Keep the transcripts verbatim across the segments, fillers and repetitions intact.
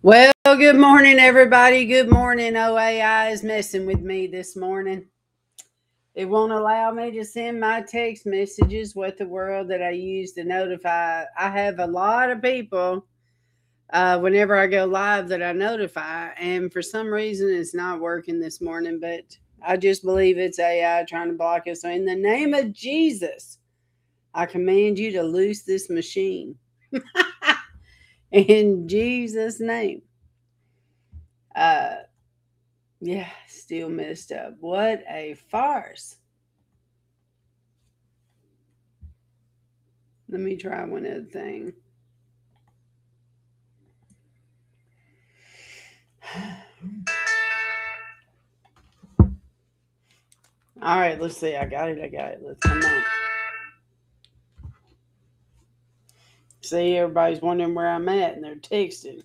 Well, good morning, everybody. Good morning. O A I is messing with me this morning. It won't allow me to send my text messages. What the world that I use to notify? I have a lot of people uh, whenever I go live that I notify, and for some reason it's not working this morning. But I just believe it's A I trying to block us. So, in the name of Jesus, I command you to loose this machine. In Jesus' name. Uh, yeah, still messed up. What a farce. Let me try one other thing. All right, let's see. I got it. I got it. Let's come on. See, everybody's wondering where I'm at, and they're texting.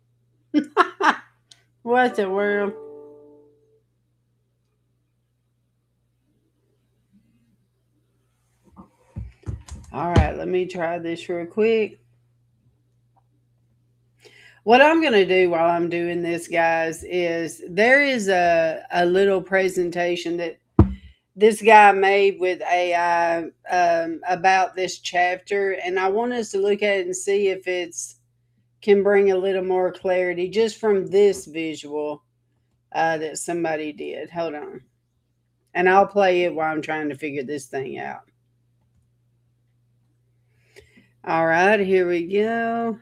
What the world? All right, let me try this real quick. What I'm going to do while I'm doing this, guys, is there is a, a little presentation that this guy made with A I um, about this chapter, and I want us to look at it and see if it's can bring a little more clarity just from this visual uh, that somebody did. Hold on. And I'll play it while I'm trying to figure this thing out. All right, here we go.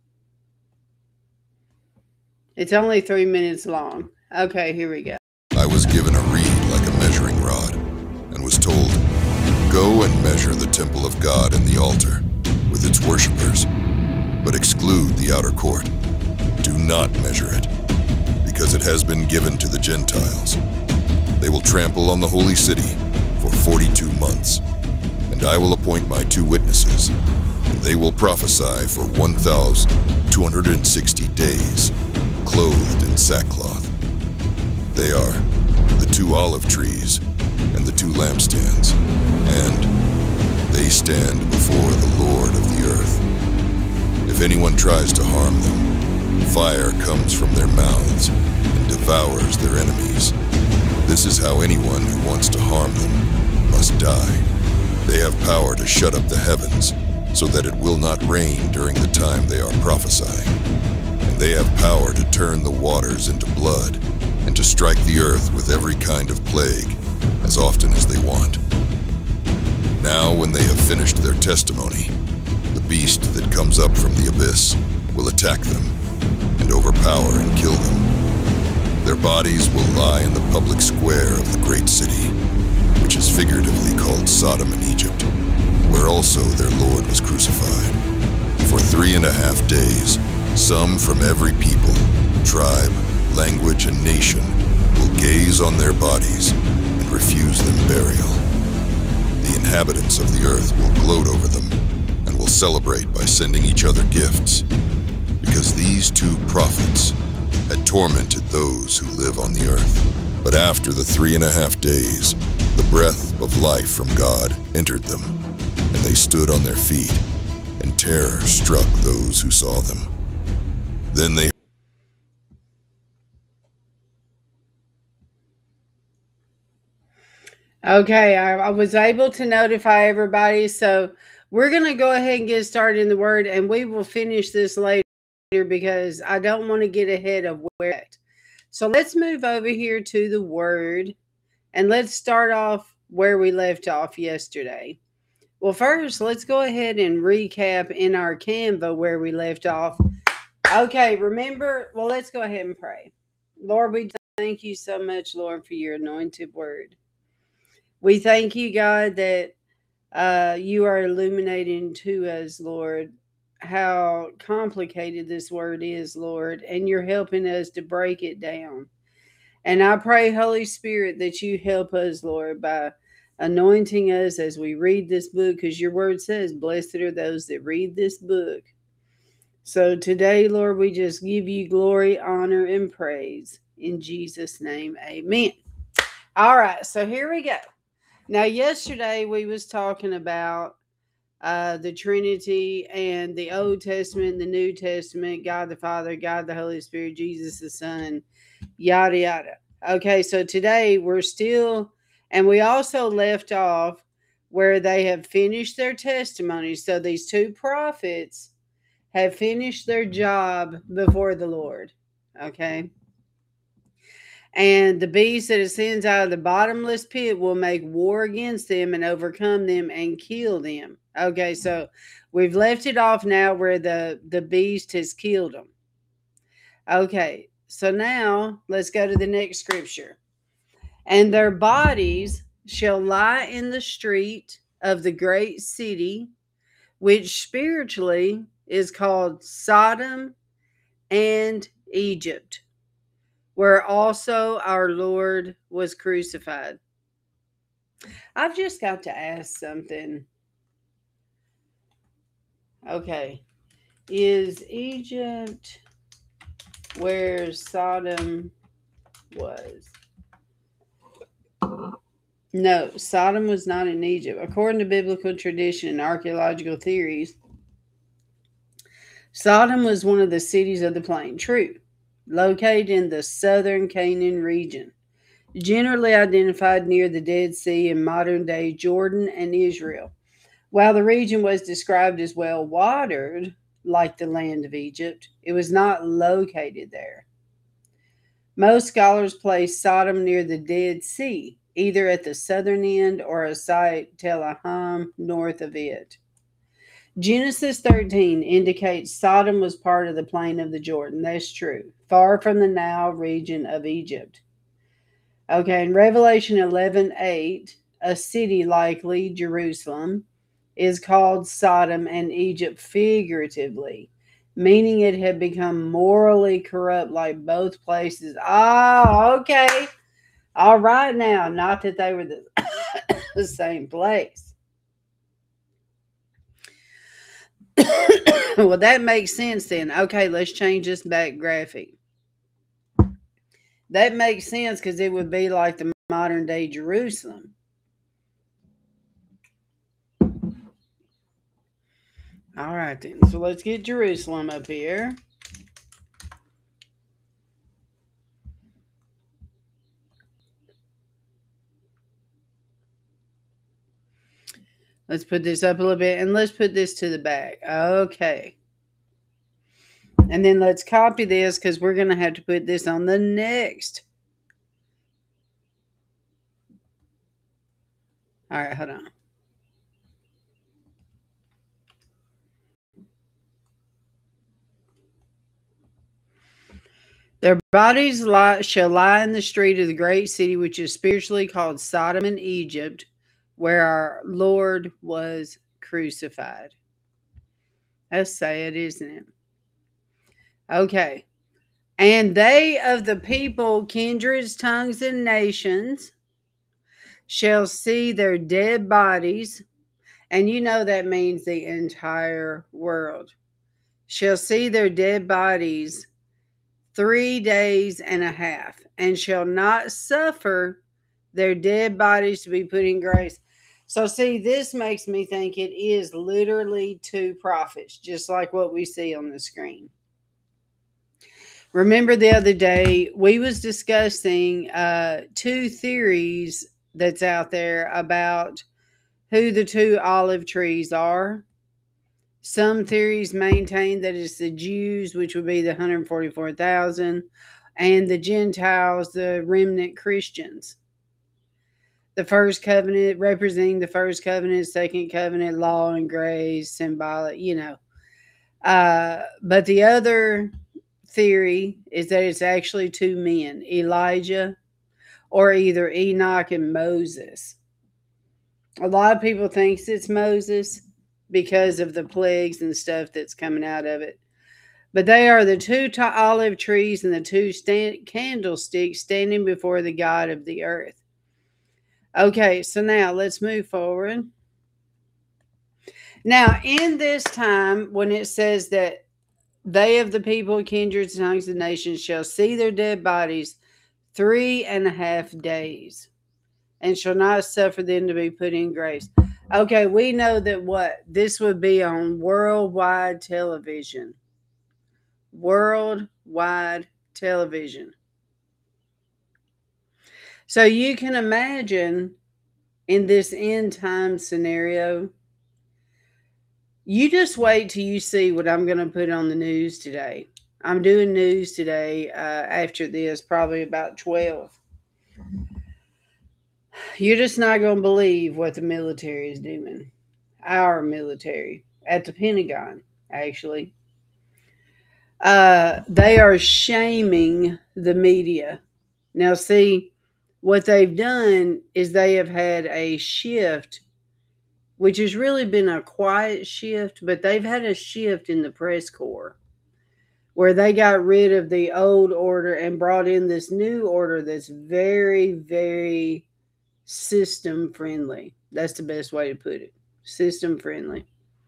It's only three minutes long. Okay, here we go. I was given a reed like a measuring rod and was told, "Go and measure the temple of God and the altar with its worshippers, but exclude the outer court. Do not measure it, because it has been given to the Gentiles. They will trample on the holy city for forty-two months, and I will appoint my two witnesses, and they will prophesy for one thousand two hundred sixty days, clothed in sackcloth. They are the two olive trees and the two lampstands, and they stand before the Lord of the earth. If anyone tries to harm them, fire comes from their mouths and devours their enemies. This is how anyone who wants to harm them must die. They have power to shut up the heavens so that it will not rain during the time they are prophesying. And they have power to turn the waters into blood and to strike the earth with every kind of plague as often as they want. Now, when they have finished their testimony, the beast that comes up from the abyss will attack them and overpower and kill them. Their bodies will lie in the public square of the great city, which is figuratively called Sodom and Egypt, where also their Lord was crucified. For three and a half days, some from every people, tribe, language, and nation will gaze on their bodies and refuse them burial. The inhabitants of the earth will gloat over them and will celebrate by sending each other gifts, because these two prophets had tormented those who live on the earth. But after the three and a half days, the breath of life from God entered them, and they stood on their feet, and terror struck those who saw them. Then they Okay, I, I was able to notify everybody, so we're going to go ahead and get started in the word, and we will finish this later because I don't want to get ahead of where it. So let's move over here to the word, and let's start off where we left off yesterday. Well, first, let's go ahead and recap in our Canva where we left off. Okay, remember, well, let's go ahead and pray. Lord, we thank you so much, Lord, for your anointed word. We thank you, God, that uh, you are illuminating to us, Lord, how complicated this word is, Lord, and you're helping us to break it down. And I pray, Holy Spirit, that you help us, Lord, by anointing us as we read this book, because your word says, blessed are those that read this book. So today, Lord, we just give you glory, honor, and praise. In Jesus' name, amen. All right, so here we go. Now, yesterday we was talking about uh, the Trinity and the Old Testament, the New Testament, God the Father, God the Holy Spirit, Jesus the Son, yada, yada. Okay, so today we're still, and we also left off where they have finished their testimony. So these two prophets have finished their job before the Lord. Okay. And the beast that ascends out of the bottomless pit will make war against them and overcome them and kill them. Okay, so we've left it off now where the, the beast has killed them. Okay, so now let's go to the next scripture. And their bodies shall lie in the street of the great city, which spiritually is called Sodom and Egypt, where also our Lord was crucified. I've just got to ask something. Okay. Is Egypt where Sodom was? No, Sodom was not in Egypt. According to biblical tradition and archaeological theories, Sodom was one of the cities of the plain. True. Located in the southern Canaan region, generally identified near the Dead Sea in modern-day Jordan and Israel. While the region was described as well watered, like the land of Egypt, it was not located there. Most scholars place Sodom near the Dead Sea, either at the southern end or a site Telaham north of it. Genesis thirteen indicates Sodom was part of the plain of the Jordan. That's true. Far from the Nile region of Egypt. Okay, in Revelation eleven eight, a city, likely Jerusalem, is called Sodom and Egypt figuratively, meaning it had become morally corrupt like both places. Oh, okay. All right now. Not that they were the, the same place. Well, that makes sense then. Okay, let's change this back graphic. That makes sense because it would be like the modern day Jerusalem. All right then. So let's get Jerusalem up here. Let's put this up a little bit and let's put this to the back. Okay. And then let's copy this because we're going to have to put this on the next. All right, hold on. Their bodies lie, shall lie in the street of the great city, which is spiritually called Sodom and Egypt, where our Lord was crucified. That's sad, isn't it? Okay. And they of the people, kindreds, tongues, and nations shall see their dead bodies, and you know that means the entire world, shall see their dead bodies three days and a half, and shall not suffer their dead bodies to be put in graves. So see, this makes me think it is literally two prophets, just like what we see on the screen. Remember the other day, we was discussing uh, two theories that's out there about who the two olive trees are. Some theories maintain that it's the Jews, which would be the one hundred forty-four thousand, and the Gentiles, the remnant Christians. The first covenant, representing the first covenant, second covenant, law and grace, symbolic, you know. Uh, but the other theory is that it's actually two men, Elijah or either Enoch and Moses. A lot of people think it's Moses because of the plagues and stuff that's coming out of it. But they are the two t- olive trees and the two stand- candlesticks standing before the God of the earth. Okay, so now let's move forward. Now, in this time, when it says that they of the people, kindreds, tongues, and nations shall see their dead bodies three and a half days, and shall not suffer them to be put in graves. Okay, we know that what? This would be on worldwide television. Worldwide television. So you can imagine in this end time scenario, you just wait till you see what I'm going to put on the news today. I'm doing news today uh, after this, probably about twelve. You're just not going to believe what the military is doing. Our military at the Pentagon, actually. Uh, they are shaming the media. Now, see, what they've done is they have had a shift, which has really been a quiet shift, but they've had a shift in the press corps where they got rid of the old order and brought in this new order that's very, very system friendly. That's the best way to put it. System friendly.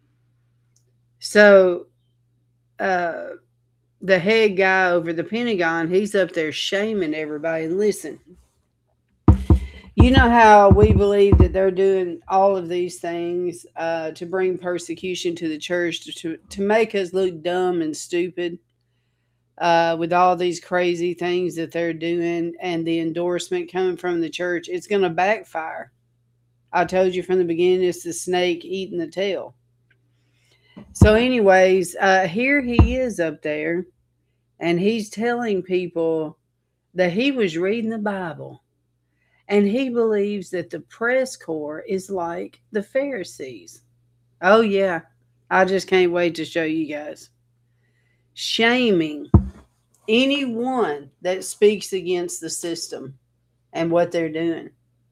So, uh, the head guy over the Pentagon, he's up there shaming everybody. And listen, you know how we believe that they're doing all of these things uh, to bring persecution to the church, to, to, to make us look dumb and stupid uh, with all these crazy things that they're doing and the endorsement coming from the church. It's going to backfire. I told you from the beginning, it's the snake eating the tail. So anyways, uh, here he is up there, and he's telling people that he was reading the Bible, and he believes that the press corps is like the Pharisees. Oh, yeah. I just can't wait to show you guys. Shaming anyone that speaks against the system and what they're doing.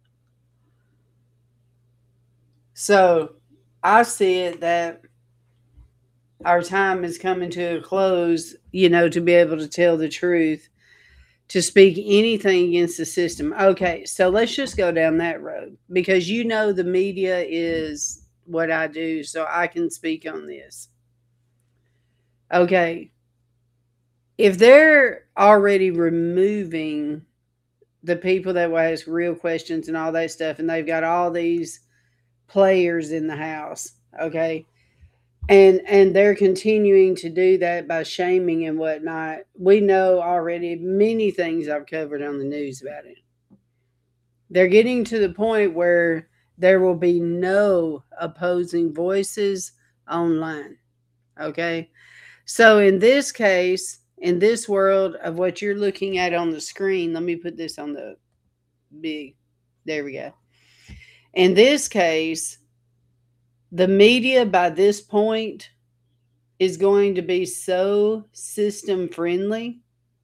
So I see it that our time is coming to a close, you know, to be able to tell the truth, to speak anything against the system. Okay, so let's just go down that road, because you know the media is what I do, so I can speak on this. Okay, if they're already removing the people that will ask real questions and all that stuff, and they've got all these players in the house, okay, and and they're continuing to do that by shaming and whatnot. We know already many things I've covered on the news about it. They're getting to the point where there will be no opposing voices online. Okay, so in this case, in this world of what you're looking at on the screen, let me put this on the big, there we go. In this case, the media by this point is going to be so system friendly.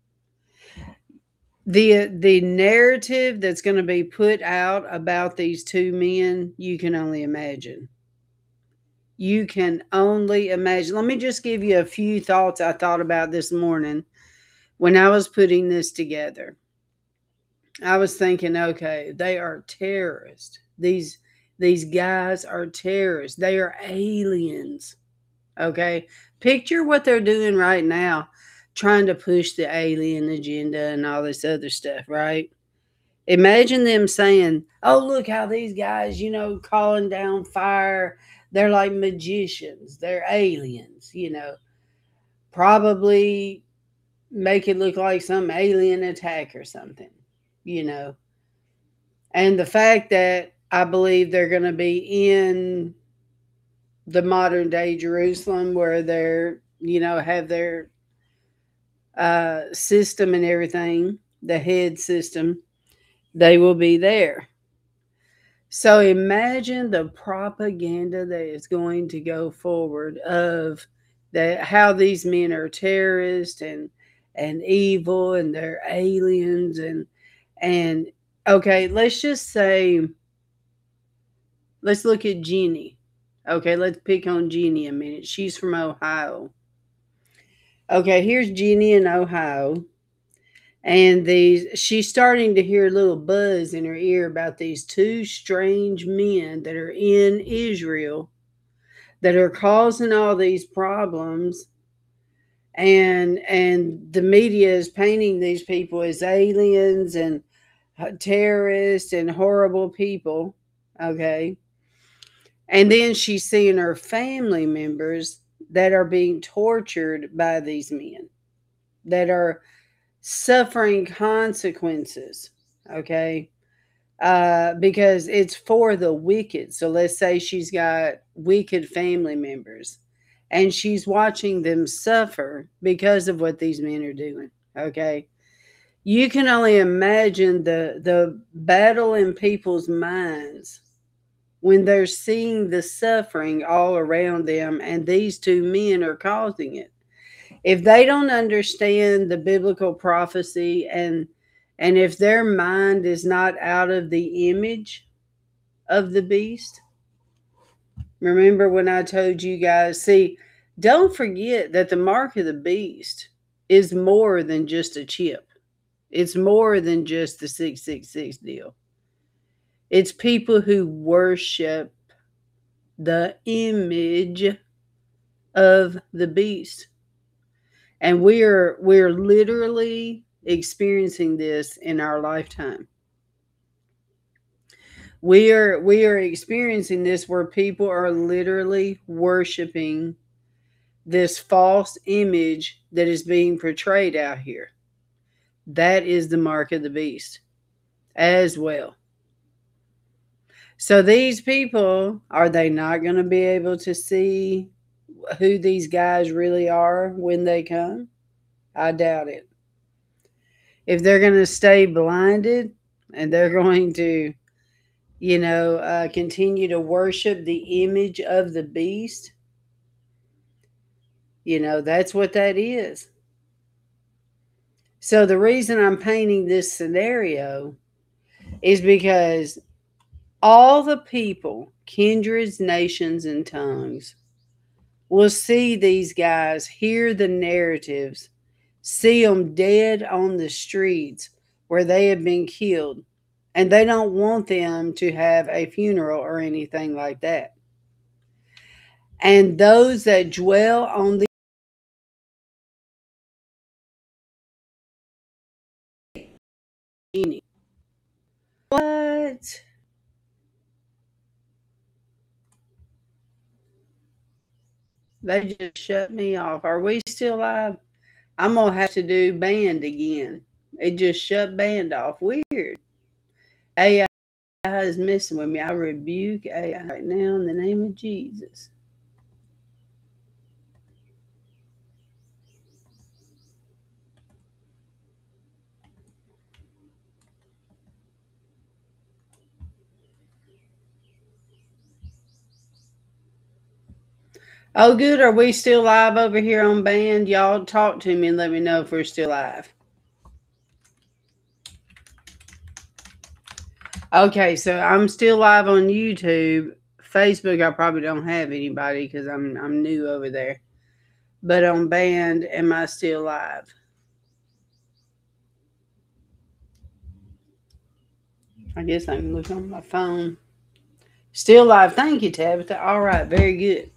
The the narrative that's going to be put out about these two men, you can only imagine. You can only imagine. Let me just give you a few thoughts I thought about this morning when I was putting this together. I was thinking, okay, they are terrorists. These these guys are terrorists. They are aliens. Okay? Picture what they're doing right now, trying to push the alien agenda and all this other stuff, right? Imagine them saying, oh, look how these guys, you know, calling down fire. They're like magicians. They're aliens, you know. Probably make it look like some alien attack or something, you know. And the fact that I believe they're going to be in the modern day Jerusalem, where they're, you know, have their uh, system and everything, the head system, they will be there. So imagine the propaganda that is going to go forward of that, how these men are terrorists and and evil and they're aliens and and okay, let's just say, let's look at Jeannie. Okay, let's pick on Jeannie a minute. She's from Ohio. Okay, here's Jeannie in Ohio. And these, she's starting to hear a little buzz in her ear about these two strange men that are in Israel that are causing all these problems. And and the media is painting these people as aliens and terrorists and horrible people. Okay. And then she's seeing her family members that are being tortured by these men, that are suffering consequences, okay? Uh, because it's for the wicked. So let's say she's got wicked family members and she's watching them suffer because of what these men are doing, okay? You can only imagine the, the battle in people's minds when they're seeing the suffering all around them and these two men are causing it. If they don't understand the biblical prophecy and and if their mind is not out of the image of the beast, remember when I told you guys, see, don't forget that the mark of the beast is more than just a chip. It's more than just the six six six deal. It's people who worship the image of the beast. And we're we're literally experiencing this in our lifetime. We are we are experiencing this where people are literally worshiping this false image that is being portrayed out here. That is the mark of the beast as well. So these people, are they not going to be able to see who these guys really are when they come? I doubt it. If they're going to stay blinded and they're going to, you know, uh, continue to worship the image of the beast, you know, that's what that is. So the reason I'm painting this scenario is because all the people, kindreds, nations, and tongues will see these guys, hear the narratives, see them dead on the streets where they have been killed, and they don't want them to have a funeral or anything like that. And those that dwell on the what? They just shut me off. Are we still live? I'm going to have to do band again. It just shut band off. Weird. A I is messing with me. I rebuke A I right now in the name of Jesus. Oh, good. Are we still live over here on band? Y'all talk to me and let me know if we're still live. Okay, so I'm still live on YouTube. Facebook, I probably don't have anybody because I'm I'm new over there. But on band, am I still live? I guess I can look on my phone. Still live. Thank you, Tabitha. All right, very good.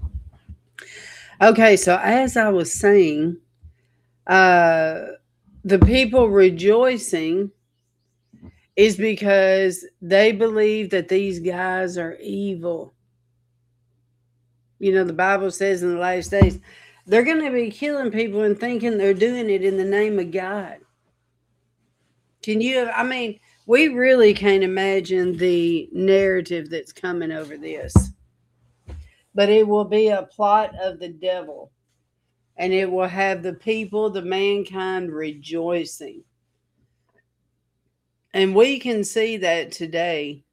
Okay, so as I was saying, uh, the people rejoicing is because they believe that these guys are evil. You know, the Bible says in the last days, they're going to be killing people and thinking they're doing it in the name of God. Can you, I mean, we really can't imagine the narrative that's coming over this. But it will be a plot of the devil. And it will have the people, the mankind rejoicing. And we can see that today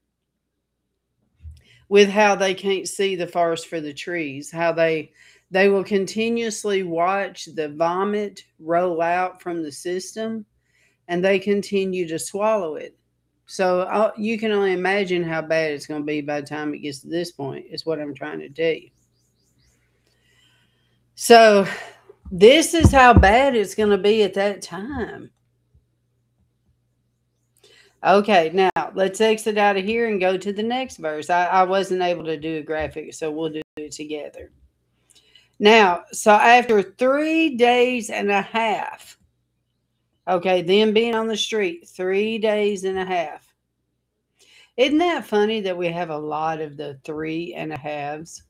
with how they can't see the forest for the trees, how they they will continuously watch the vomit roll out from the system, and they continue to swallow it. So uh, you can only imagine how bad it's going to be by the time it gets to this point, is what I'm trying to tell you. So this is how bad it's going to be at that time. Okay, now let's exit out of here and go to the next verse. I, I wasn't able to do a graphic, so we'll do it together. Now, so after three days and a half, okay, them being on the street, three days and a half, Isn't that funny that we have a lot of the three and a halves?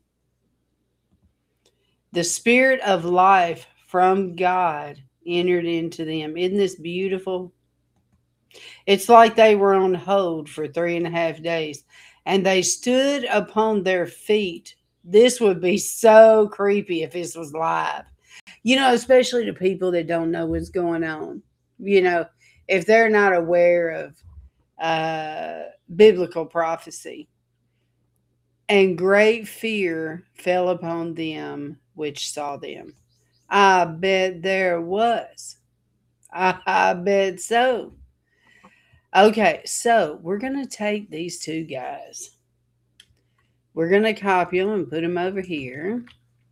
The spirit of life from God entered into them. Isn't this beautiful? It's like they were on hold for three and a half days and they stood upon their feet. This would be so creepy if this was live, you know, especially to people that don't know what's going on. You know, if they're not aware of uh, biblical prophecy. And great fear fell upon them which saw them. I bet there was. I, I bet so. Okay, so we're going to take these two guys. We're going to copy them and put them over here.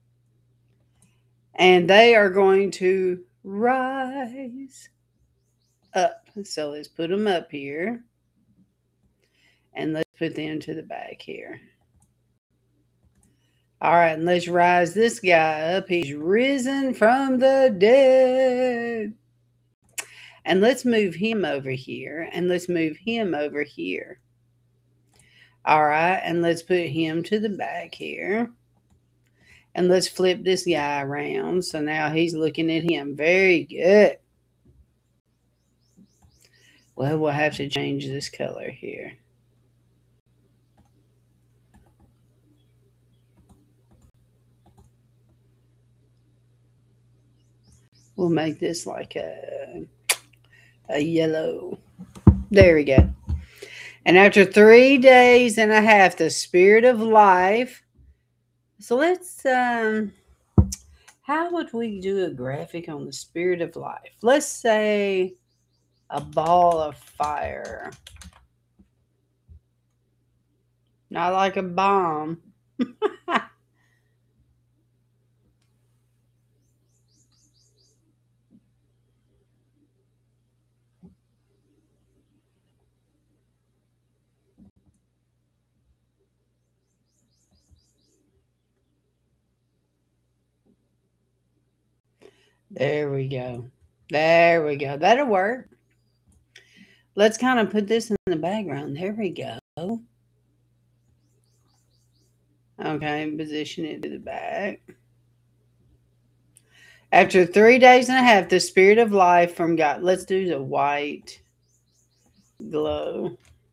And they are going to rise up. So let's put them up here. And let's put them to the back here. All right, and let's rise this guy up. He's risen from the dead. And let's move him over here. And let's move him over here. All right, and let's put him to the back here. And let's flip this guy around. So now he's looking at him. Very good. Well, we'll have to change this color here. We'll make this like a, a yellow. There we go. And after three days and a half, the spirit of life. So let's, um, how would we do a graphic on the spirit of life? Let's say a ball of fire. Not like a bomb. There we go. There we go. That'll work. Let's kind of put this in the background. There we go. Okay, position it to the back. After three days and a half, the spirit of life from God. Let's do the white glow.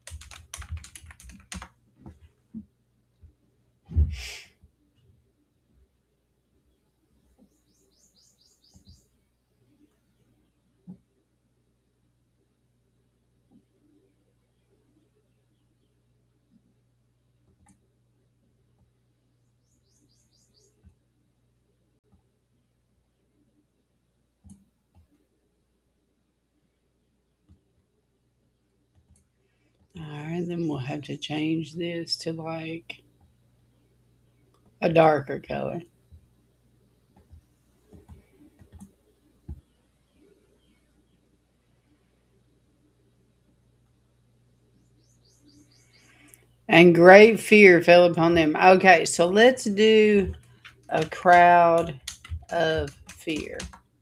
All right, then we'll have to change this to like a darker color. And great fear fell upon them. Okay, so let's do a crowd of fear.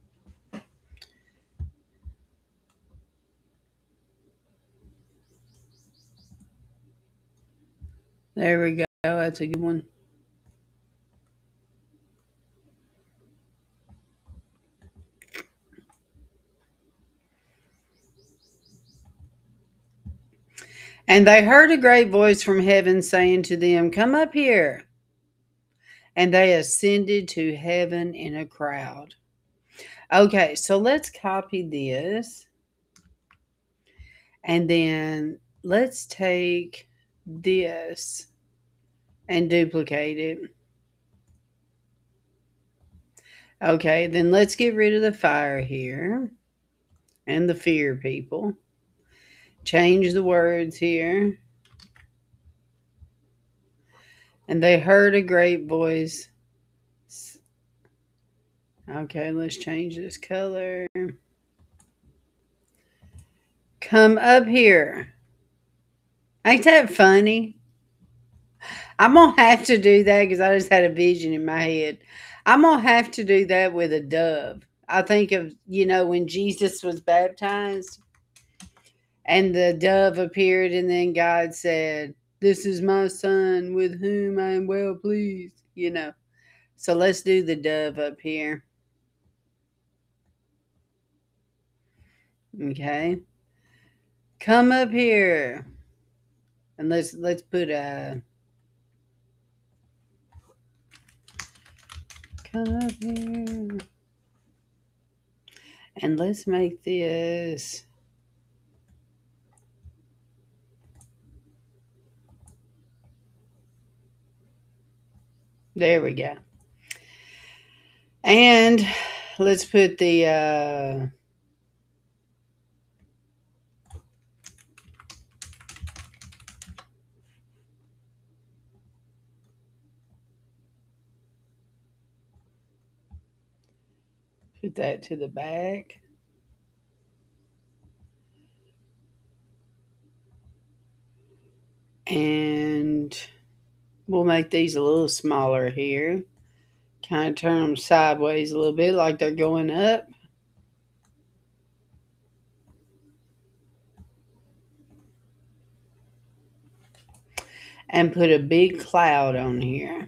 There we go. That's a good one. And they heard a great voice from heaven saying to them, "Come up here." And they ascended to heaven in a crowd. Okay, so let's copy this. And then let's take this and duplicate it. Okay, then let's get rid of the fire here and the fear people. Change the words here. And they heard a great voice. Okay, let's change this color. Come up here. Ain't that funny? I'm going to have to do that because I just had a vision in my head. I'm going to have to do that with a dove. I think of, you know, when Jesus was baptized And the dove appeared, and then God said, "This is my son with whom I am well pleased." You know. So let's do the dove up here. Okay. Come up here. And let's let's put a come up here. And let's make this there we go. And let's put the uh put that to the back. And we'll make these a little smaller here. Kind of turn them sideways a little bit like they're going up. And put a big cloud on here.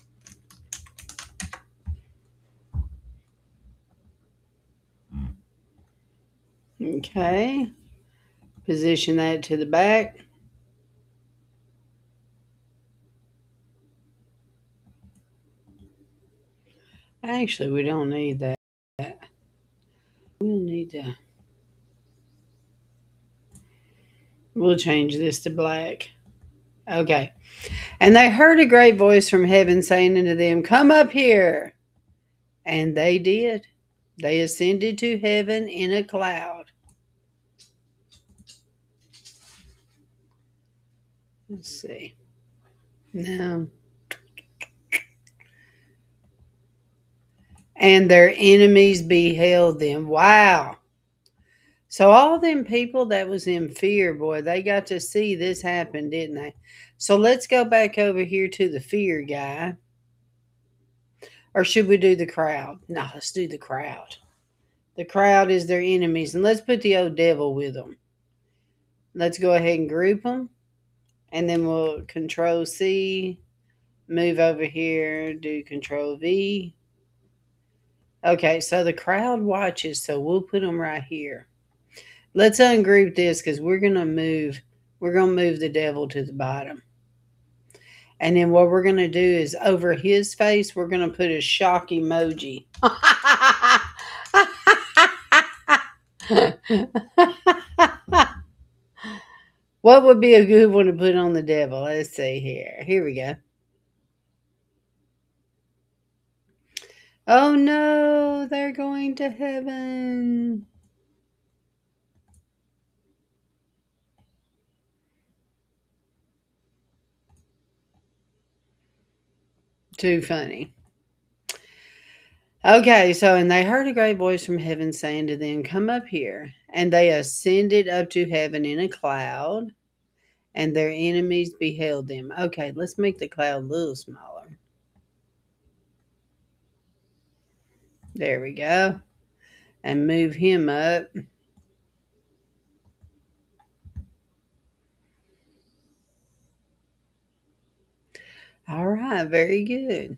Okay. Position that to the back. Actually, we don't need that. We'll need to. We'll change this to black. Okay. And they heard a great voice from heaven saying unto them, "Come up here." And they did. They ascended to heaven in a cloud. Let's see. No. And their enemies beheld them. Wow. So all them people that was in fear, boy, they got to see this happen, didn't they? So let's go back over here to the fear guy. Or should we do the crowd? No, let's do the crowd. The crowd is their enemies. And let's put the old devil with them. Let's go ahead and group them. And then we'll control C. Move over here. Do control V. Okay, so the crowd watches. So we'll put them right here. Let's ungroup this because we're going to move. We're going to move the devil to the bottom. And then what we're going to do is over his face, we're going to put a shock emoji. What would be a good one to put on the devil? Let's see here. Here we go. Oh no, they're going to heaven. Too funny. Okay, so, and they heard a great voice from heaven saying to them, "Come up here." And they ascended up to heaven in a cloud, and their enemies beheld them. Okay, let's make the cloud a little smaller. There we go. And move him up. All right, very good.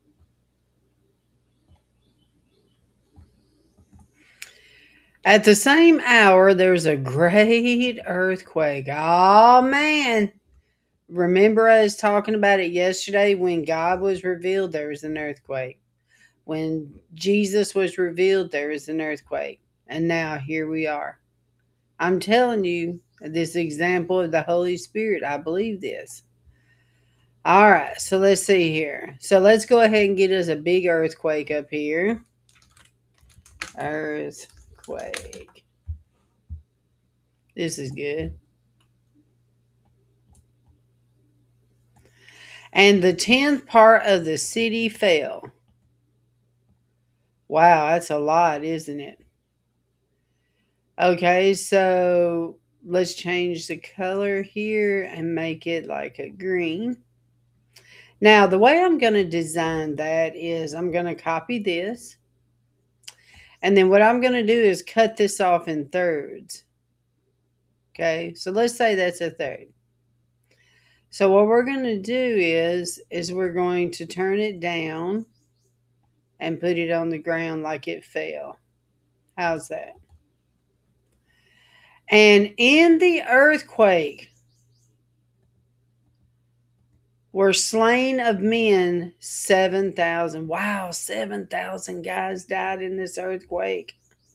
At the same hour, there was a great earthquake. Oh, man. Remember I was talking about it yesterday when God was revealed, there was an earthquake. When Jesus was revealed, there was an earthquake. And now here we are. I'm telling you, this example of the Holy Spirit, I believe this. All right, so let's see here. So let's go ahead and get us a big earthquake up here. Earthquake. This is good. And the tenth part of the city fell. Wow, that's a lot, isn't it? Okay, so let's change the color here and make it like a green. Now, the way I'm going to design that is I'm going to copy this. And then what I'm going to do is cut this off in thirds. Okay, so let's say that's a third. So what we're going to do is, is we're going to turn it down and put it on the ground like it fell. How's that? And in the earthquake were slain of men seven thousand. Wow, seven thousand guys died in this earthquake.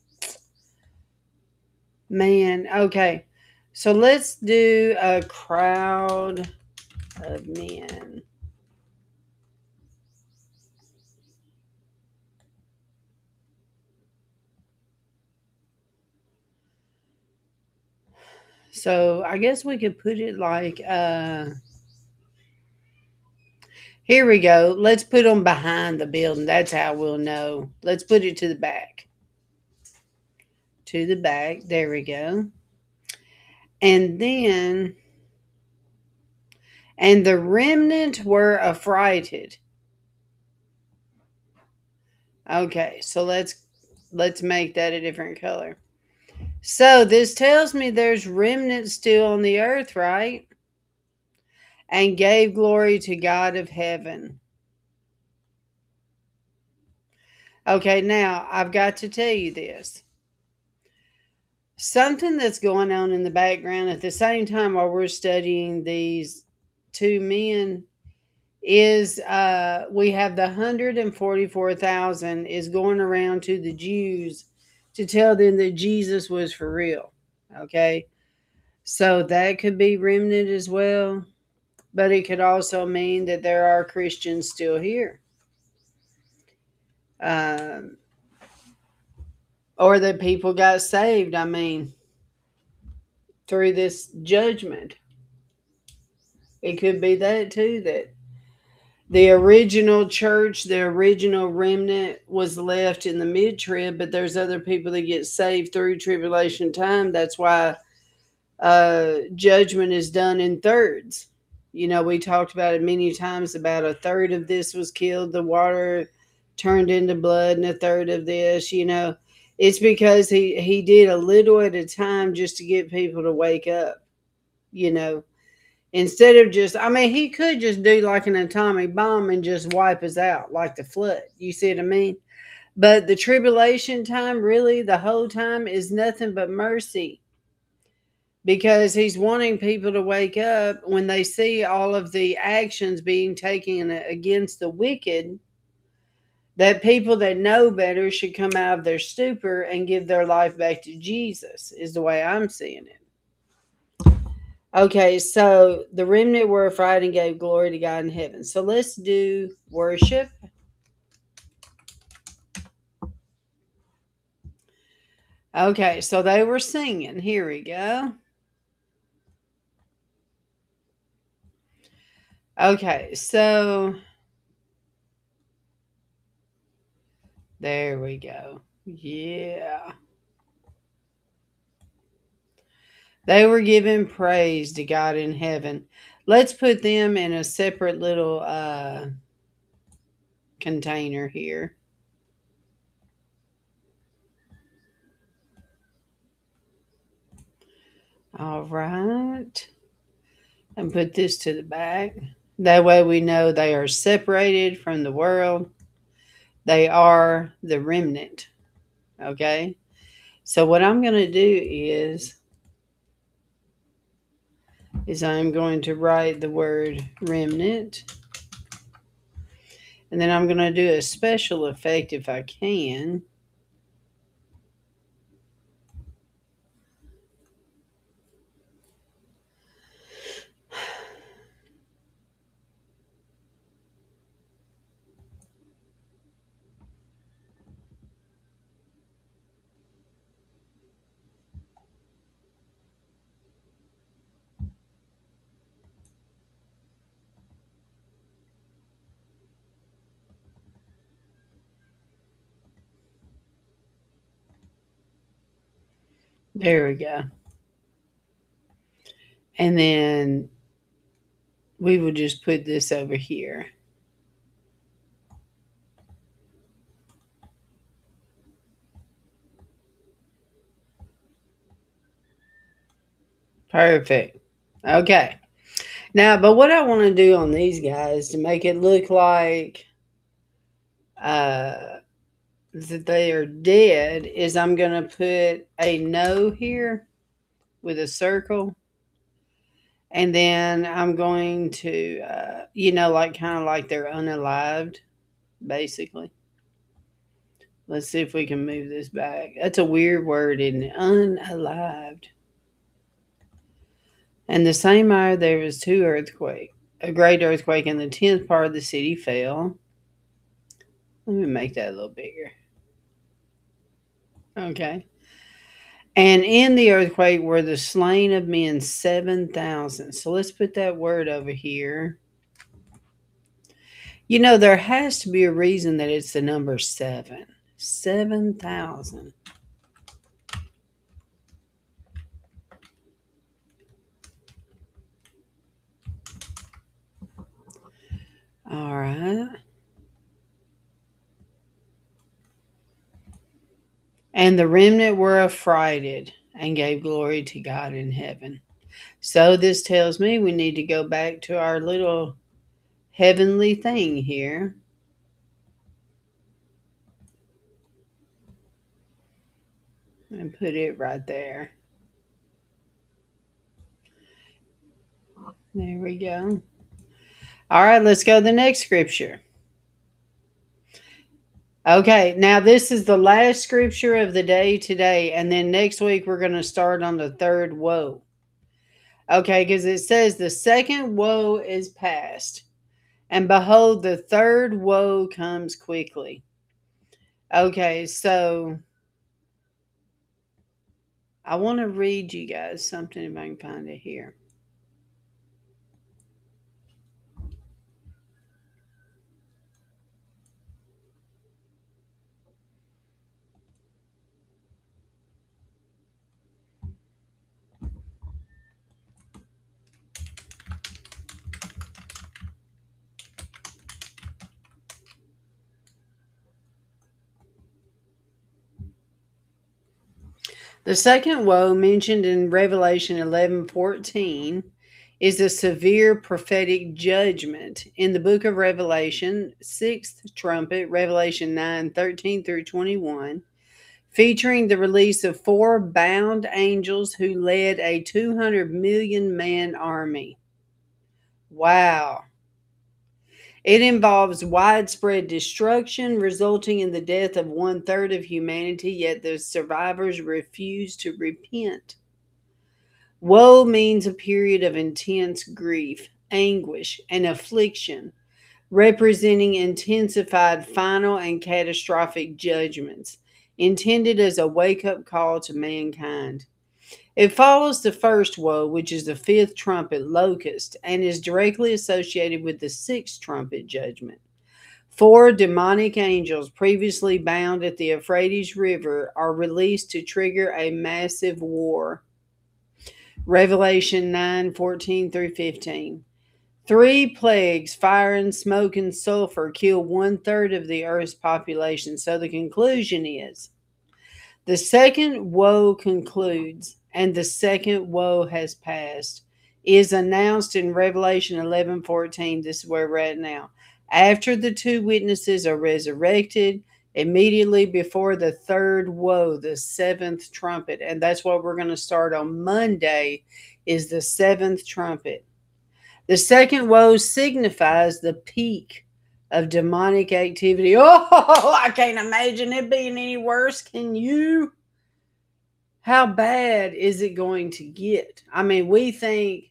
Man, okay. So let's do a crowd of men. So I guess we could put it like, uh, here we go. Let's put them behind the building. That's how we'll know. Let's put it to the back. To the back. There we go. And then, and the remnant were affrighted. Okay, so let's let's make that a different color. So this tells me there's remnant still on the earth, right? And gave glory to God of heaven. Okay, now I've got to tell you this. Something that's going on in the background at the same time while we're studying these two men is uh, we have the one hundred forty-four thousand is going around to the Jews to tell them that Jesus was for real. Okay, so that could be remnant as well, but it could also mean that there are Christians still here. Um, or that people got saved, I mean, through this judgment. It could be that too, that the original church, the original remnant was left in the mid-trib, but there's other people that get saved through tribulation time. That's why uh, judgment is done in thirds. You know, we talked about it many times about a third of this was killed, the water turned into blood, and a third of this, you know. It's because he, he did a little at a time just to get people to wake up, you know. Instead of just, I mean, he could just do like an atomic bomb and just wipe us out like the flood. You see what I mean? But the tribulation time, really, the whole time is nothing but mercy. Because he's wanting people to wake up when they see all of the actions being taken against the wicked, that people that know better should come out of their stupor and give their life back to Jesus, is the way I'm seeing it. Okay, so the remnant were afraid and gave glory to God in heaven. So let's do worship. Okay, so they were singing. Here we go. Okay, so there we go. Yeah. They were giving praise to God in heaven. Let's put them in a separate little uh, container here. All right. And put this to the back. That way we know they are separated from the world. They are the remnant. Okay. So what I'm going to do is, is I'm going to write the word remnant. And then I'm going to do a special effect if I can. There we go. And then we will just put this over here. Perfect. Okay. Now, but what I want to do on these guys to make it look like uh, that they are dead is I'm going to put a no here with a circle. And then I'm going to, uh, you know, like kind of like they're unalived, basically. Let's see if we can move this back. That's a weird word, isn't it? Unalived. And the same hour there was two earthquakes. A great earthquake, and the tenth part of the city fell. Let me make that a little bigger. Okay. And in the earthquake were the slain of men seven thousand. So let's put that word over here. You know, there has to be a reason that it's the number seven. seven thousand. All right. And the remnant were affrighted and gave glory to God in heaven. So this tells me we need to go back to our little heavenly thing here. And put it right there. There we go. All right, let's go to the next scripture. Okay, now this is the last scripture of the day today, and then next week we're going to start on the third woe. Okay, because it says the second woe is past, and behold, the third woe comes quickly. Okay, so I want to read you guys something if I can find it here. The second woe mentioned in Revelation eleven fourteen is a severe prophetic judgment. In the book of Revelation, sixth trumpet, Revelation nine thirteen through twenty-one, featuring the release of four bound angels who led a two hundred million man army. Wow. It involves widespread destruction, resulting in the death of one third of humanity, yet the survivors refuse to repent. Woe means a period of intense grief, anguish, and affliction, representing intensified final and catastrophic judgments, intended as a wake-up call to mankind. It follows the first woe, which is the fifth trumpet, locust, and is directly associated with the sixth trumpet judgment. Four demonic angels previously bound at the Euphrates River are released to trigger a massive war. Revelation nine fourteen through fifteen. Three plagues, fire and smoke and sulfur, kill one third of the earth's population. So the conclusion is, the second woe concludes, and the second woe has passed, is announced in Revelation eleven fourteen. This is where we're at now. After the two witnesses are resurrected, immediately before the third woe, the seventh trumpet, and that's what we're going to start on Monday, is the seventh trumpet. The second woe signifies the peak of demonic activity. Oh, I can't imagine it being any worse. Can you? How bad is it going to get? I mean, we think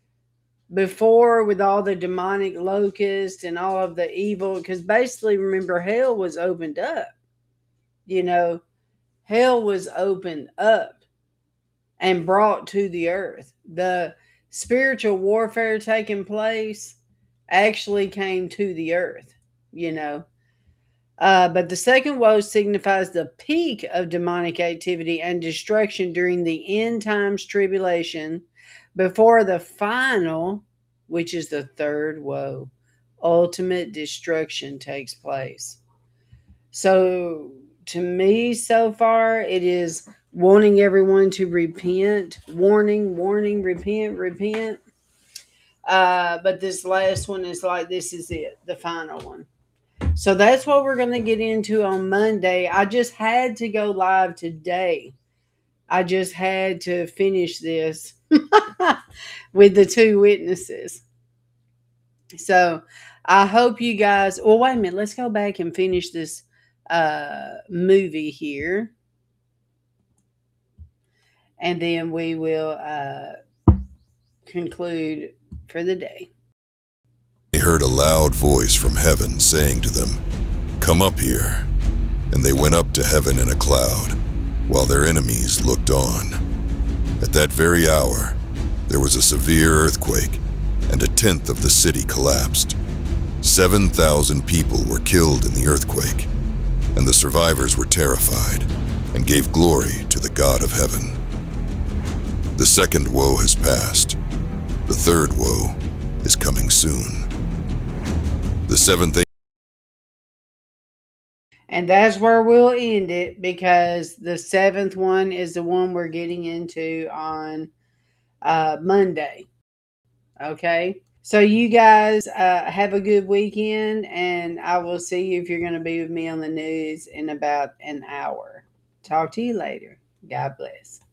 before with all the demonic locusts and all of the evil, because basically, remember, hell was opened up. You know, hell was opened up and brought to the earth. The spiritual warfare taking place actually came to the earth, you know. Uh, but the second woe signifies the peak of demonic activity and destruction during the end times tribulation before the final, which is the third woe, ultimate destruction takes place. So to me so far, it is wanting everyone to repent. Warning, warning, repent, repent. Uh, but this last one is like, this is it, the final one. So that's what we're going to get into on Monday. I just had to go live today. I just had to finish this with the two witnesses. So I hope you guys, well, wait a minute. Let's go back and finish this uh, movie here. And then we will uh, conclude for the day. They heard a loud voice from heaven saying to them, "Come up here." And they went up to heaven in a cloud, while their enemies looked on. At that very hour, there was a severe earthquake, and a tenth of the city collapsed. Seven thousand people were killed in the earthquake, and the survivors were terrified and gave glory to the God of heaven. The second woe has passed. The third woe is coming soon. The seventh angel. And that's where we'll end it, because the seventh one is the one we're getting into on uh, Monday. Okay? So you guys uh, have a good weekend, and I will see you if you're going to be with me on the news in about an hour. Talk to you later. God bless.